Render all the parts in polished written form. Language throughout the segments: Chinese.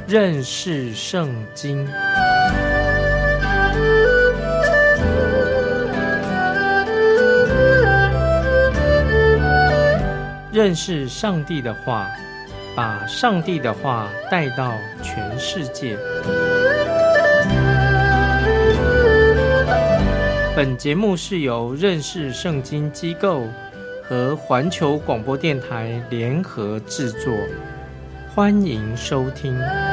认识圣经。认识上帝的话，把上帝的话带到全世界。本节目是由认识圣经机构和环球广播电台联合制作，欢迎收听。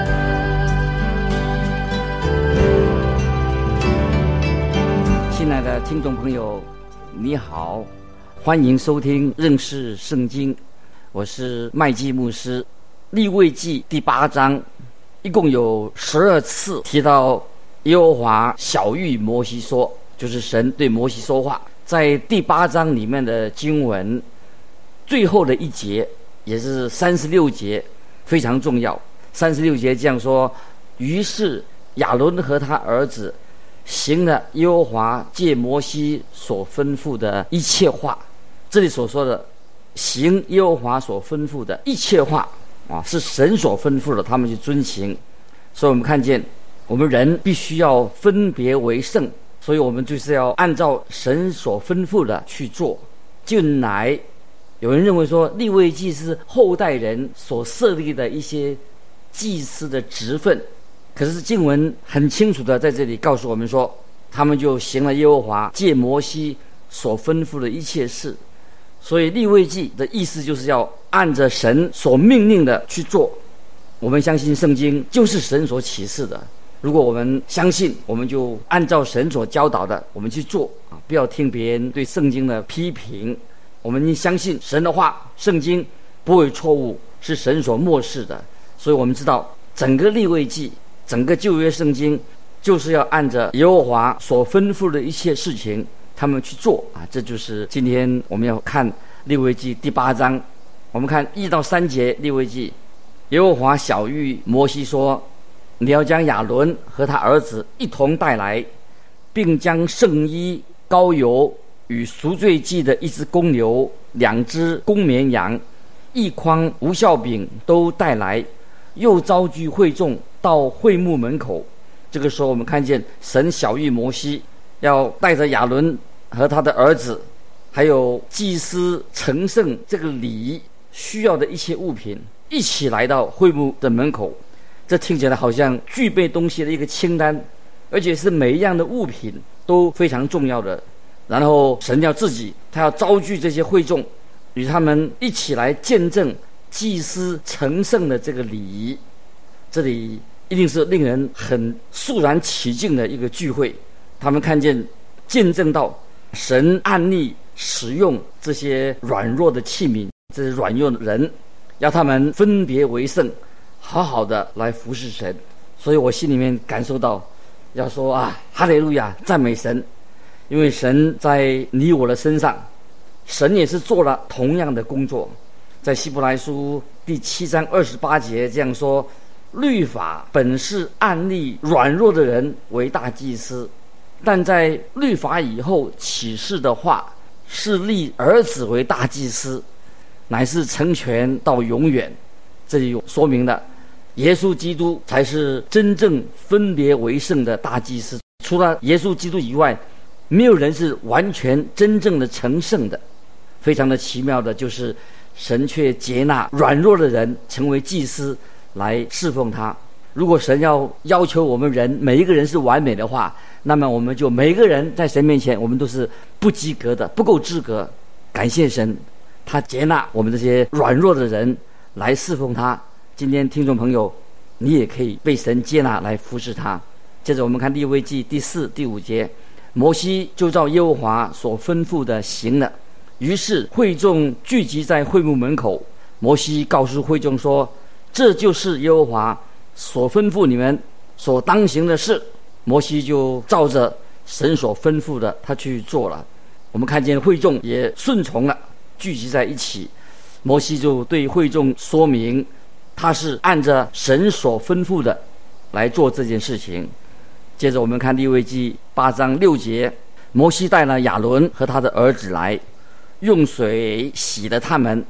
亲爱的听众朋友，你好，欢迎收听认识圣经，我是麦基牧师。利未记第8章一共有12次提到耶和华晓谕摩西说，就是神对摩西说话。在第8章里面的经文最后的一节，也是36节，非常重要。36节这样说：于是亚伦和他儿子行了耶和华借摩西所吩咐的一切话。这里所说的行耶和华所吩咐的一切话是神所吩咐的，他们去遵行。所以我们看见我们人必须要分别为圣，所以我们就是要按照神所吩咐的去做。近来有人认为说利未记是后代人所设立的一些祭司的职分，可是经文很清楚的在这里告诉我们说，他们就行了耶和华借摩西所吩咐的一切事。所以利未记的意思就是要按着神所命令的去做。我们相信圣经就是神所启示的，如果我们相信，我们就按照神所教导的我们去做不要听别人对圣经的批评。我们相信神的话，圣经不会错误，是神所默示的。所以我们知道整个利未记，整个旧约圣经就是要按着耶和华所吩咐的一切事情他们去做这就是今天我们要看利未记第8章。我们看1到3节利未记，耶和华晓谕摩西说，你要将亚伦和他儿子一同带来，并将圣衣、膏油与赎罪祭的一只公牛、2只公绵羊、1筐无酵饼都带来，又召集会众到会幕门口。这个时候我们看见神晓谕摩西要带着亚伦和他的儿子，还有祭司成圣这个礼需要的一些物品，一起来到会幕的门口。这听起来好像具备东西的一个清单，而且是每一样的物品都非常重要的。然后神要自己，他要召集这些会众，与他们一起来见证祭司成圣的这个礼仪。这里一定是令人很肃然起敬的一个聚会。他们看见见证到神按例使用这些软弱的器皿，这些软弱的人，要他们分别为圣，好好的来服侍神。所以我心里面感受到要说哈利路亚，赞美神，因为神在你我的身上，神也是做了同样的工作。在希伯来书第7章28节这样说，律法本是按立软弱的人为大祭司，但在律法以后启示的话，是立儿子为大祭司，乃是成全到永远。这里有说明了耶稣基督才是真正分别为圣的大祭司，除了耶稣基督以外，没有人是完全真正的成圣的。非常的奇妙的就是神却接纳软弱的人成为祭司来侍奉他。如果神要求我们人每一个人是完美的话，那么我们就每一个人在神面前我们都是不及格的，不够资格。感谢神，他接纳我们这些软弱的人来侍奉他。今天听众朋友，你也可以被神接纳来服侍他。接着我们看利未记第4、第5节，摩西就照耶和华所吩咐的行了。于是会众聚集在会幕门口，摩西告诉会众说，这就是耶和华所吩咐你们所当行的事。摩西就照着神所吩咐的他去做了。我们看见会众也顺从了，聚集在一起。摩西就对会众说明，他是按着神所吩咐的来做这件事情。接着我们看利未记8章6节，摩西带了亚伦和他的儿子来，用水洗了他们。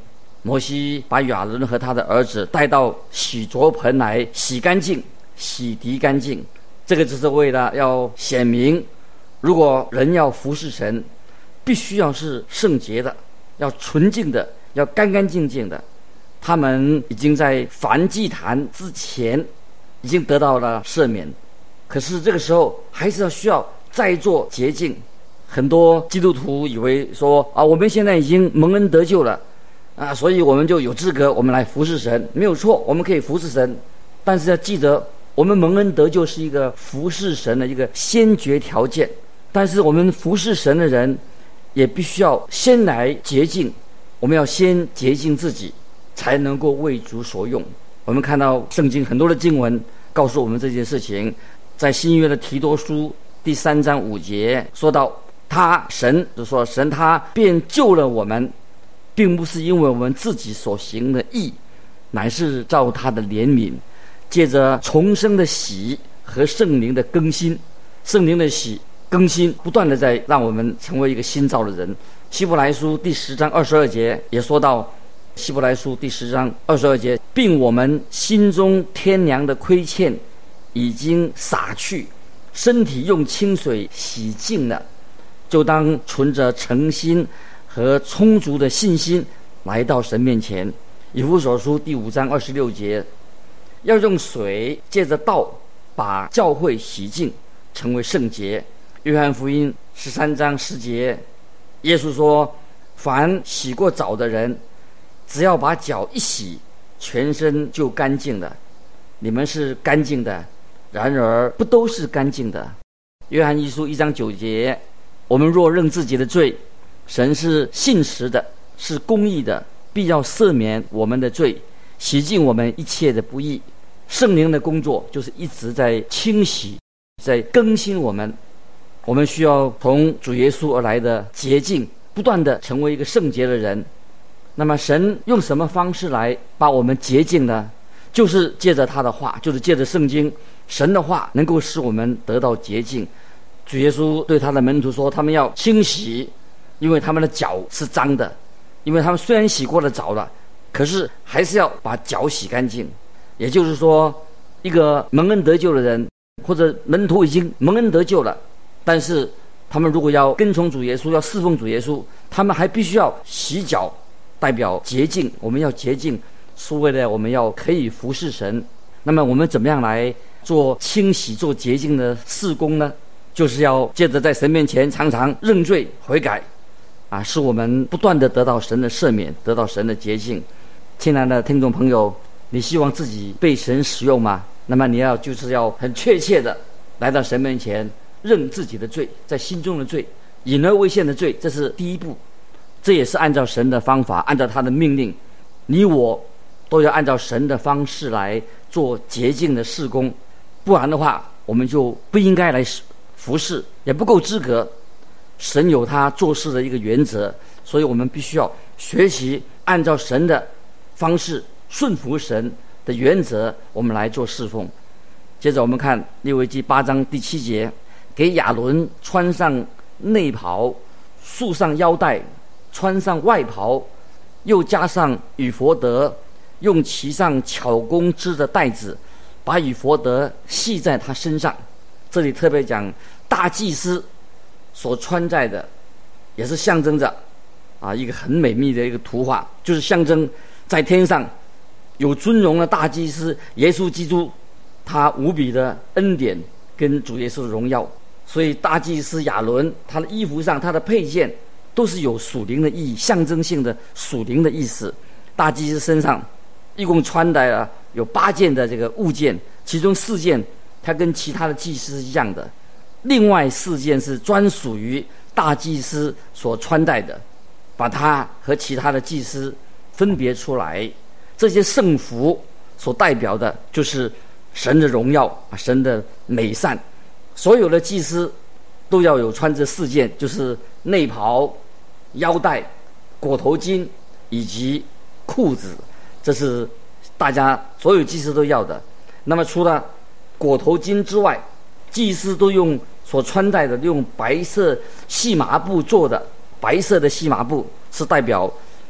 摩西把亚伦和他的儿子带到洗濯盆来洗干净、洗涤干净。这个只是为了要显明，如果人要服侍神，必须要是圣洁的，要纯净的，要干干净净的。他们已经在燔祭坛之前已经得到了赦免，可是这个时候还是需要再做洁净。很多基督徒以为说我们现在已经蒙恩得救了所以我们就有资格我们来服侍神。没有错，我们可以服侍神，但是要记得，我们蒙恩得救是一个服侍神的一个先决条件。但是我们服侍神的人也必须要先来洁净，我们要先洁净自己，才能够为主所用。我们看到圣经很多的经文告诉我们这件事情，在新约的提多书第3章5节说到，神就说神他便救了我们，并不是因为我们自己所行的义，乃是照他的怜悯，借着重生的洗和圣灵的更新。圣灵的洗更新不断的在让我们成为一个新造的人。希伯来书第10章22节也说到，希伯来书第10章22节，并我们心中天良的亏欠已经洒去，身体用清水洗净了，就当存着诚心和充足的信心来到神面前。以弗所书第5章26节，要用水借着道把教会洗净，成为圣洁。约翰福音13章10节，耶稣说，凡洗过澡的人，只要把脚一洗，全身就干净了。你们是干净的，然而不都是干净的。约翰一书1章9节，我们若认自己的罪，神是信实的，是公义的，必要赦免我们的罪，洗净我们一切的不义。圣灵的工作就是一直在清洗，在更新我们。我们需要从主耶稣而来的洁净，不断的成为一个圣洁的人。那么神用什么方式来把我们洁净呢？就是借着他的话，就是借着圣经，神的话能够使我们得到洁净。主耶稣对他的门徒说，他们要清洗，因为他们的脚是脏的，因为他们虽然洗过了澡了，可是还是要把脚洗干净。也就是说，一个蒙恩得救的人，或者门徒已经蒙恩得救了，但是他们如果要跟从主耶稣，要侍奉主耶稣，他们还必须要洗脚，代表洁净。我们要洁净，是为了我们要可以服侍神。那么我们怎么样来做清洗、做洁净的事工呢？就是要借着在神面前常常认罪悔改使我们不断的得到神的赦免，得到神的洁净。亲爱的听众朋友，你希望自己被神使用吗？那么你就是要很确切的来到神面前，认自己的罪，在心中的罪，隐而未现的罪，这是第一步。这也是按照神的方法，按照他的命令，你我都要按照神的方式来做洁净的事工，不然的话我们就不应该来服侍，也不够资格。神有他做事的一个原则，所以我们必须要学习按照神的方式，顺服神的原则，我们来做侍奉。接着我们看利未记8章第7节，给亚伦穿上内袍，束上腰带，穿上外袍，又加上以弗得，用其上巧工织的带子，把以弗得系在他身上。这里特别讲大祭司所穿戴的，也是象征着一个很美丽的一个图画，就是象征在天上有尊荣的大祭司耶稣基督，他无比的恩典跟主耶稣的荣耀。所以大祭司亚伦，他的衣服上，他的配件都是有属灵的意义，象征性的属灵的意思。大祭司身上一共穿戴了有8件的这个物件，其中4件它跟其他的祭司是一样的，另外4件是专属于大祭司所穿戴的，把它和其他的祭司分别出来。这些圣服所代表的就是神的荣耀，神的美善。所有的祭司都要有穿这4件，就是内袍、腰带、裹头巾以及裤子，这是大家所有祭司都要的。那么除了裹头巾之外，祭司都所穿戴的用白色细麻布做的，白色的细麻布是代表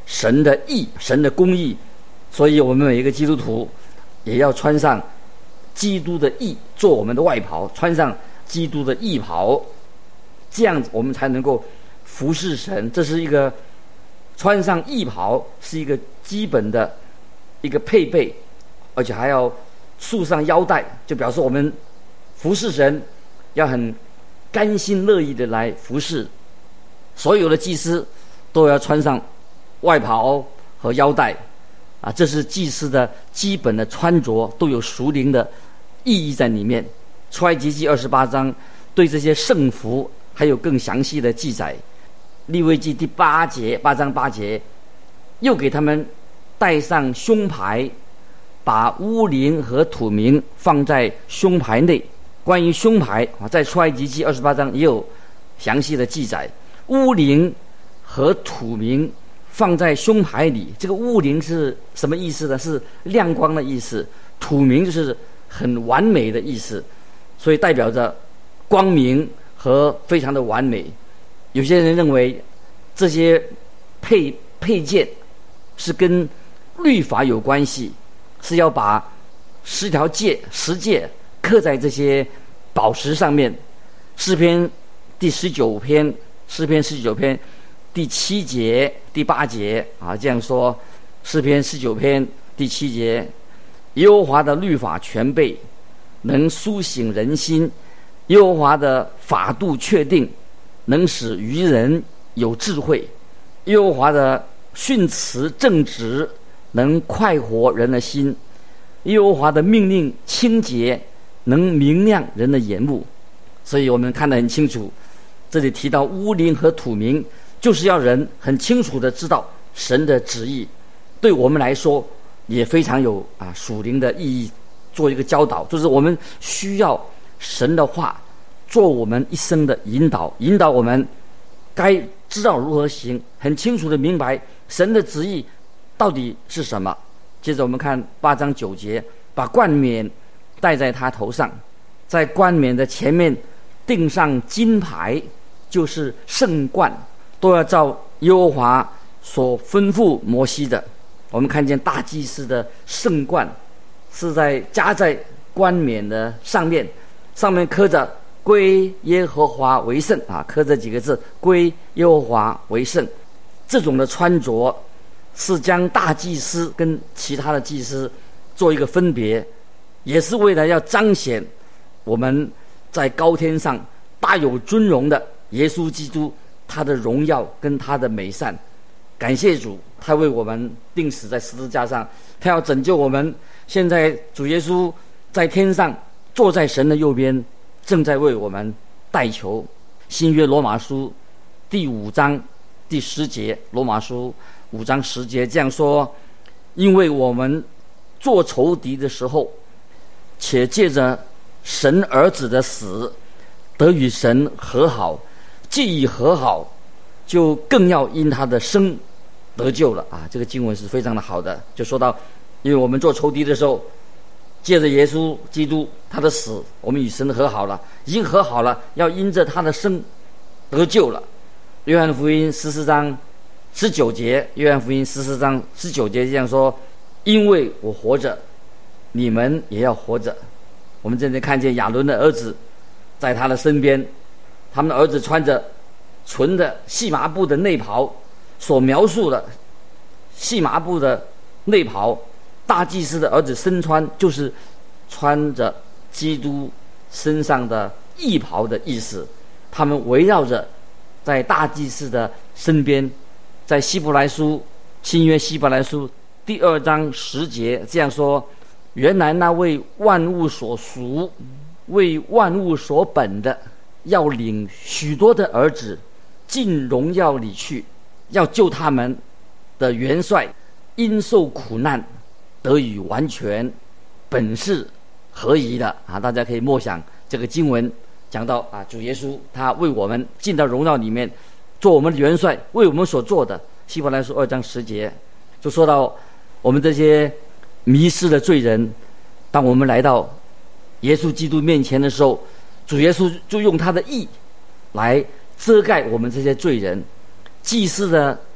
神的义、神的公义。所以我们每一个基督徒也要穿上基督的义做我们的外袍，穿上基督的义袍，这样我们才能够服侍神。这是一个穿上义袍是一个基本的一个配备，而且还要束上腰带，就表示我们服侍神要很甘心乐意的来服侍。所有的祭司都要穿上外袍和腰带啊，这是祭司的基本的穿着，都有属灵的意义在里面。出埃及记28章对这些圣服还有更详细的记载。利未记第8章8节，又给他们戴上胸牌，把乌灵和土明放在胸牌内。关于胸牌啊，在出埃及记28章也有详细的记载。乌灵和土明放在胸牌里，这个乌灵是什么意思呢？是亮光的意思，土明就是很完美的意思，所以代表着光明和非常的完美。有些人认为这些配件是跟律法有关系，是要把十诫刻在这些宝石上面。诗篇第19篇第7节第8节啊，这样说。诗篇19篇第7节，耶和华的律法全备，能苏醒人心；耶和华的法度确定，能使愚人有智慧；耶和华的训词正直，能快活人的心；耶和华的命令清洁，能明亮人的眼目。所以我们看得很清楚，这里提到乌灵和土明，就是要人很清楚的知道神的旨意，对我们来说也非常有属灵的意义，做一个教导，就是我们需要神的话做我们一生的引导我们该知道如何行，很清楚的明白神的旨意到底是什么。接着我们看8章9节，把冠冕戴在他头上，在冠冕的前面钉上金牌，就是圣冠，都要照耶和华所吩咐摩西的。我们看见大祭司的圣冠是加在冠冕的上面刻着归耶和华为圣啊，刻这几个字，归耶和华为圣。这种的穿着是将大祭司跟其他的祭司做一个分别，也是为了要彰显我们在高天上大有尊荣的耶稣基督，他的荣耀跟他的美善。感谢主，他为我们钉死在十字架上，他要拯救我们。现在主耶稣在天上坐在神的右边，正在为我们代求。新约罗马书第5章第10节，罗马书5章10节这样说：因为我们做仇敌的时候，且借着神儿子的死得与神和好，既已和好，就更要因他的生得救了啊！这个经文是非常的好的，就说到，因为我们做仇敌的时候，借着耶稣基督他的死，我们与神和好了，已经和好了，要因着他的生得救了。约翰福音14章19节，约翰福音14章19节这样说：因为我活着，你们也要活着。我们这里看见亚伦的儿子在他的身边，他们的儿子穿着纯的细麻布的内袍，所描述的细麻布的内袍，大祭司的儿子身穿就是穿着基督身上的义袍的意思。他们围绕着在大祭司的身边。在希伯来书，新约希伯来书第2章10节这样说：原来那为万物所属、为万物所本的，要领许多的儿子进荣耀里去，要救他们的元帅因受苦难得以完全，本是合宜的啊！大家可以默想这个经文讲到主耶稣他为我们进到荣耀里面，做我们的元帅，为我们所做的。希伯来书2章10节就说到，我们这些迷失的罪人，当我们来到耶稣基督面前的时候，主耶稣就用他的义来遮盖我们这些罪人。祭司的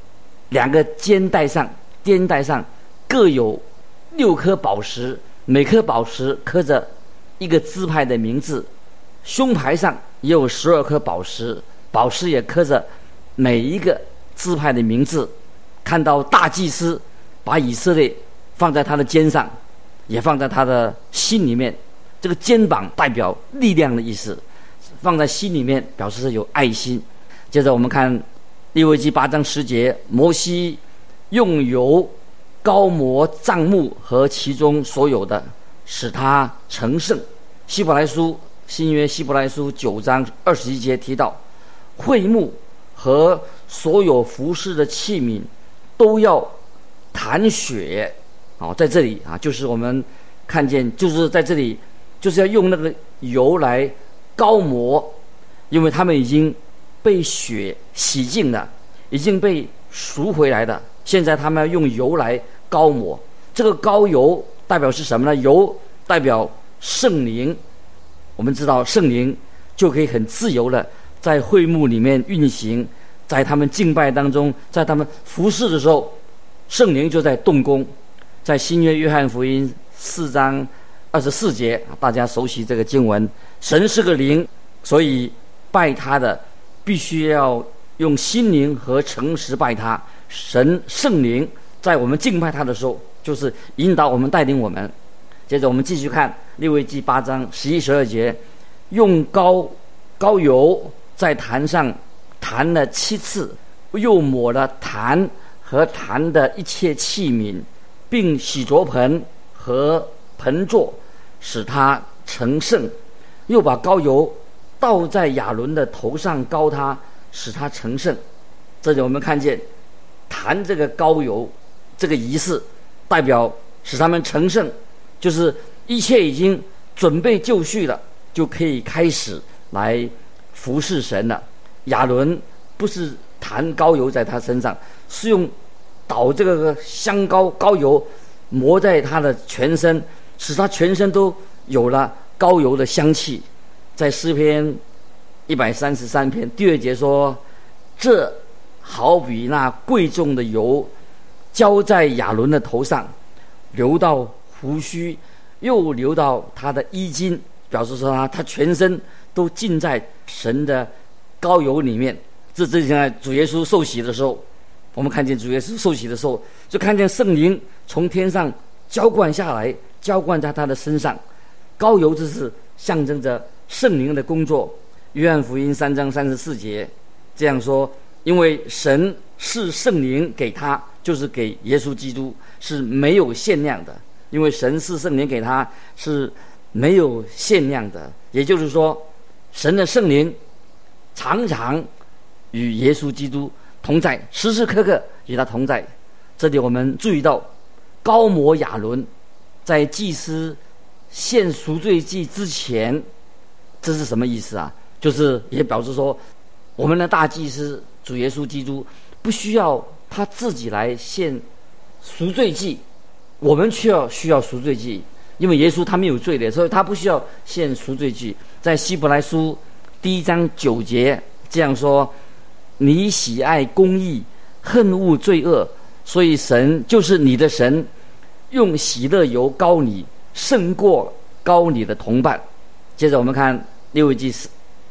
两个肩带上各有6颗宝石，每颗宝石刻着一个支派的名字，胸牌上也有12颗宝石，宝石也刻着每一个支派的名字。看到大祭司把以色列放在他的肩上，也放在他的心里面，这个肩膀代表力量的意思，放在心里面表示是有爱心。接着我们看利未记8章10节，摩西用油膏抹帐幕和其中所有的，使它成圣。希伯来书新约希伯来书9章21节提到，会幕和所有服侍的器皿都要弹血。在这里就是我们看见，就是在这里就是要用那个油来膏抹，因为他们已经被血洗净了，已经被赎回来的，现在他们要用油来膏抹。这个膏油代表是什么呢？油代表圣灵。我们知道圣灵就可以很自由的在会幕里面运行，在他们敬拜当中，在他们服侍的时候，圣灵就在动工。在新约约翰福音4章24节，大家熟悉这个经文，神是个灵，所以拜他的必须要用心灵和诚实拜他。神圣灵在我们敬拜他的时候，就是引导我们，带领我们。接着我们继续看利未记8章11、12节，用膏油在坛上弹了7次，又抹了坛和坛的一切器皿，并洗濯盆和盆座，使它成圣。又把膏油倒在亚伦的头上，膏他，使他成圣。这里我们看见弹这个膏油这个仪式，代表使他们成圣，就是一切已经准备就绪了，就可以开始来服侍神了。亚伦不是弹膏油在他身上，是用倒这个香膏油抹在他的全身，使他全身都有了膏油的香气。在诗篇133篇第2节说，这好比那贵重的油浇在亚伦的头上，流到胡须，又流到他的衣襟，表示说他全身都浸在神的膏油里面。这之前主耶稣受洗的时候，我们看见主耶稣受洗的时候，就看见圣灵从天上浇灌下来，浇灌在他的身上。膏油这是象征着圣灵的工作。约翰福音3章34节这样说，因为神是圣灵给他，就是给耶稣基督，是没有限量的。因为神是圣灵给他，是没有限量的。也就是说，神的圣灵常常与耶稣基督同在，时时刻刻与他同在。这里我们注意到，膏抹亚伦在祭司献赎罪祭之前，这是什么意思啊？就是也表示说，我们的大祭司主耶稣基督不需要他自己来献赎罪祭，我们需要赎罪祭，因为耶稣他没有罪的，所以他不需要献赎罪祭。在希伯来书1章9节这样说，你喜爱公义，恨恶罪恶，所以神就是你的神，用喜乐油膏你，胜过膏你的同伴。接着我们看利未记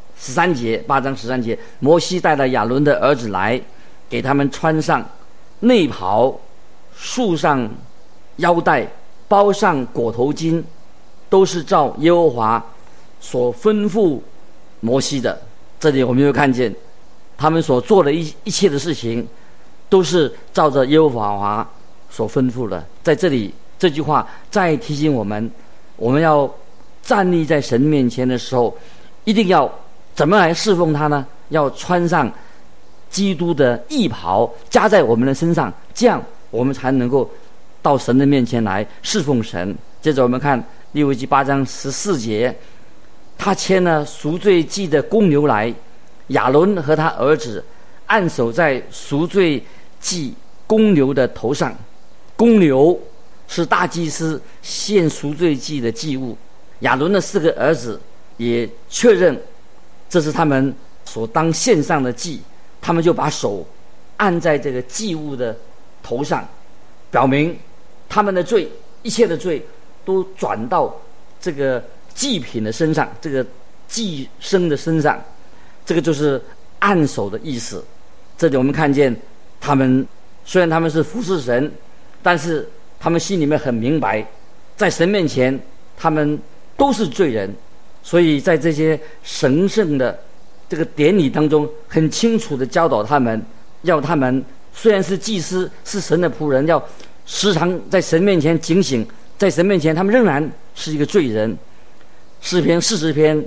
13节，8章13节，摩西带了亚伦的儿子来，给他们穿上内袍，束上腰带，包上裹头巾，都是照耶和华所吩咐摩西的。这里我们又看见他们所做的一切的事情，都是照着耶和华所吩咐的。在这里这句话再提醒我们，我们要站立在神面前的时候，一定要怎么来侍奉他呢？要穿上基督的义袍，加在我们的身上，这样我们才能够到神的面前来侍奉神。接着我们看利未记8章14节，他牵了赎罪祭的公牛来，亚伦和他儿子按手在赎罪祭公牛的头上。公牛是大祭司献赎罪祭的祭物，亚伦的4个儿子也确认这是他们所当献上的祭，他们就把手按在这个祭物的头上，表明他们的罪，一切的罪都转到这个祭品的身上，这个祭牲的身上。这个就是按手的意思。这里我们看见他们虽然他们是服侍神，但是他们心里面很明白，在神面前他们都是罪人，所以在这些神圣的这个典礼当中，很清楚地教导他们，要他们虽然是祭司，是神的仆人，要时常在神面前警醒，在神面前他们仍然是一个罪人。诗篇40篇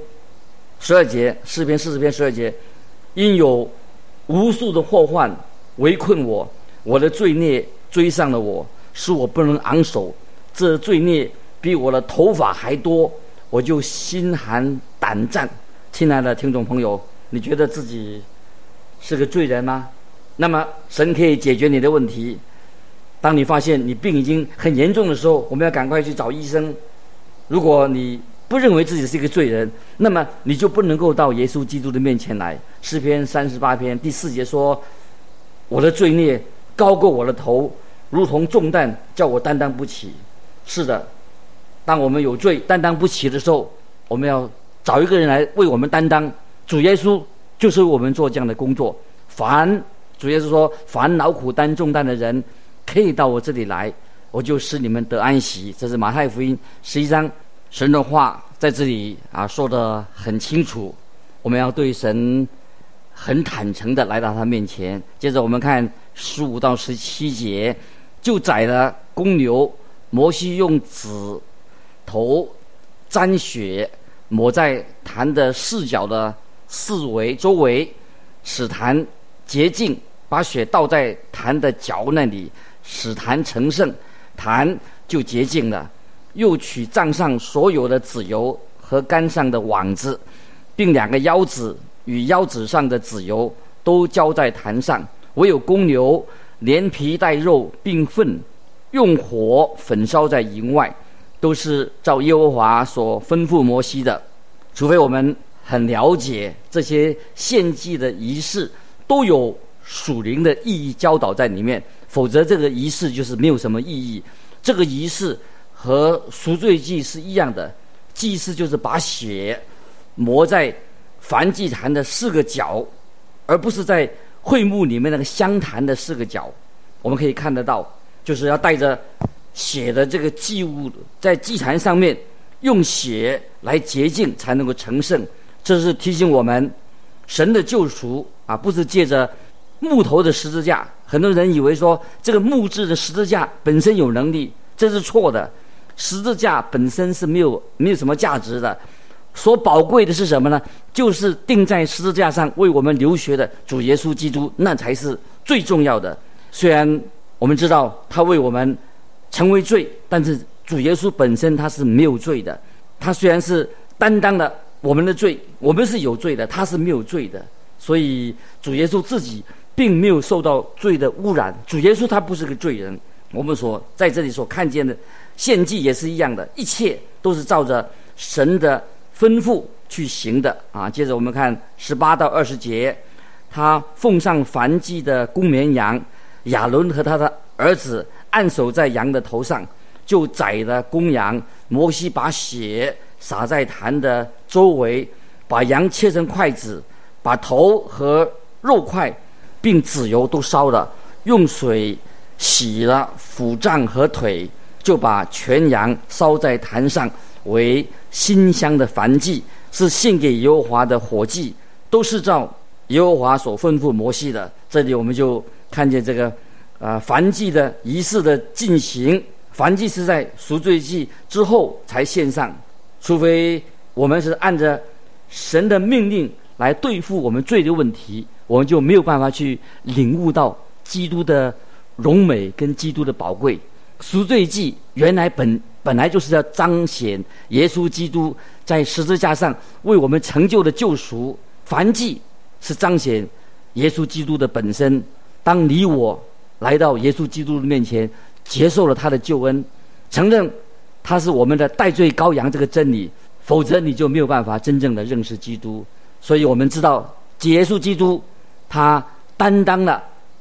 12节，诗篇40篇12节，因有无数的祸患围困我，我的罪孽追上了我，使我不能昂首，这罪孽比我的头发还多，我就心寒胆战。亲爱的听众朋友，你觉得自己是个罪人吗？那么神可以解决你的问题。当你发现你病已经很严重的时候，我们要赶快去找医生。如果你不认为自己是一个罪人，那么你就不能够到耶稣基督的面前来。诗篇38篇第4节说，我的罪孽高过我的头，如同重担，叫我担当不起。是的，当我们有罪担当不起的时候，我们要找一个人来为我们担当。主耶稣就是为我们做这样的工作。主耶稣说，凡劳苦担重担的人可以到我这里来，我就使你们得安息。这是马太福音11章，神的话在这里说得很清楚。我们要对神很坦诚的来到他面前。接着我们看15到17节，就宰了公牛，摩西用指头沾血，抹在坛的四角的四围周围，使坛洁净，把血倒在坛的角那里，使坛成圣，坛就洁净了。又取帐上所有的脂油和杆上的网子，并2个腰子与腰子上的脂油都浇在坛上。唯有公牛连皮带肉并粪，用火焚烧在营外，都是照耶和华所吩咐摩西的。除非我们很了解这些献祭的仪式都有属灵的意义教导在里面，否则这个仪式就是没有什么意义。这个仪式和赎罪祭是一样的，祭司就是把血抹在燔祭坛的4个角，而不是在会幕里面那个香坛的4个角。我们可以看得到，就是要带着血的这个祭物在祭坛上面，用血来洁净才能够成圣。这是提醒我们，神的救赎不是借着木头的十字架。很多人以为说这个木质的十字架本身有能力，这是错的。十字架本身是没有什么价值的，所宝贵的是什么呢？就是钉在十字架上为我们流血的主耶稣基督，那才是最重要的。虽然我们知道他为我们成为罪，但是主耶稣本身他是没有罪的。他虽然是担当了我们的罪，我们是有罪的，他是没有罪的。所以主耶稣自己并没有受到罪的污染。主耶稣他不是个罪人。我们在这里所看见的献祭也是一样的，一切都是照着神的吩咐去行的接着我们看18到20节，他奉上燔祭的公绵羊，亚伦和他的儿子按手在羊的头上，就宰了公羊。摩西把血洒在坛的周围，把羊切成块子，把头和肉块并脂油都烧了，用水洗了腹脏和腿，就把全羊烧在坛上，为馨香的燔祭，是献给耶和华的火祭，都是照耶和华所吩咐摩西的。这里我们就看见这个燔祭的仪式的进行。燔祭是在赎罪祭之后才献上，除非我们是按着神的命令来对付我们罪的问题，我们就没有办法去领悟到基督的荣美跟基督的宝贵。赎罪祭原来本来就是要彰显耶稣基督在十字架上为我们成就的救赎，燔祭是彰显耶稣基督的本身。当你我来到耶稣基督的面前，接受了他的救恩，承认他是我们的代罪羔羊这个真理，否则你就没有办法真正的认识基督。所以我们知道耶稣基督他担当了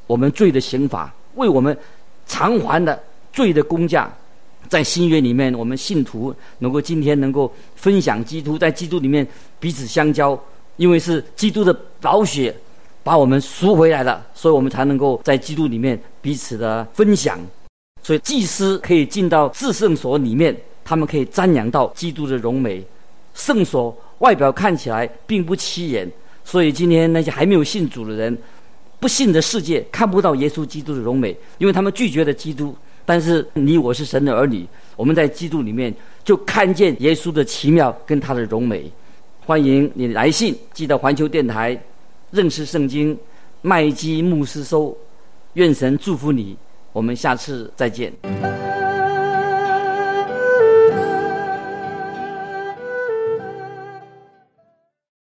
我们罪的刑罚，为我们偿还了罪的工价。在新约里面，我们信徒今天能够分享基督，在基督里面彼此相交，因为是基督的宝血把我们赎回来了，所以我们才能够在基督里面彼此的分享。所以祭司可以进到至圣所里面，他们可以瞻仰到基督的荣美。圣所外表看起来并不起眼，所以今天那些还没有信主的人，不信的世界看不到耶稣基督的荣美，因为他们拒绝了基督。但是你我是神的儿女，我们在基督里面就看见耶稣的奇妙跟他的荣美。欢迎你来信寄到环球电台认识圣经麦基牧师收。愿神祝福你，我们下次再见。